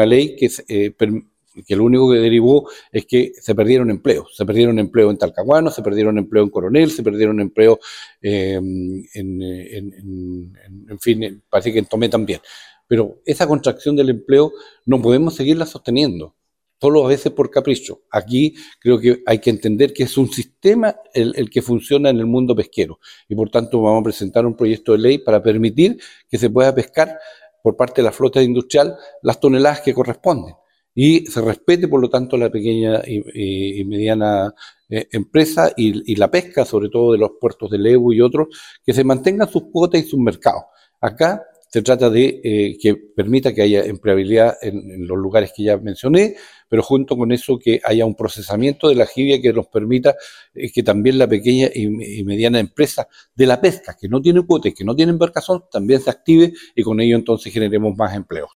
una ley que lo único que derivó es que se perdieron empleos. Se perdieron empleos en Talcahuano, se perdieron empleos en Coronel, se perdieron empleos en fin, parece que en Tomé también. Pero esa contracción del empleo no podemos seguirla sosteniendo, solo a veces por capricho. Aquí creo que hay que entender que es un sistema el que funciona en el mundo pesquero y por tanto vamos a presentar un proyecto de ley para permitir que se pueda pescar por parte de la flota industrial las toneladas que corresponden y se respete por lo tanto la pequeña y mediana empresa y la pesca, sobre todo de los puertos de Lebu y otros, que se mantengan sus cuotas y sus mercados. Acá se trata de que permita que haya empleabilidad en los lugares que ya mencioné, pero junto con eso que haya un procesamiento de la jibia que nos permita que también la pequeña y mediana empresa de la pesca, que no tiene cuotas, que no tiene embarcación, también se active y con ello entonces generemos más empleos.